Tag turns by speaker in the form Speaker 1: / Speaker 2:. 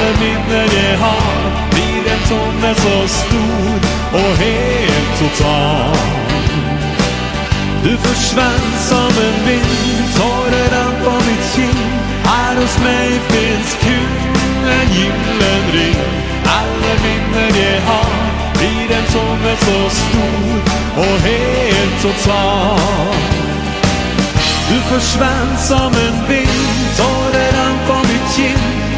Speaker 1: Alle minnen jeg har blir en tomme så stor og helt total. Du forsvann som en vind, tårer rann på mitt kinn. Her hos meg finns kun en gyllen ring. Alle minnen jeg har blir en tomme så stor og helt total. Du forsvann som en vind, tårer rann på mitt kinn.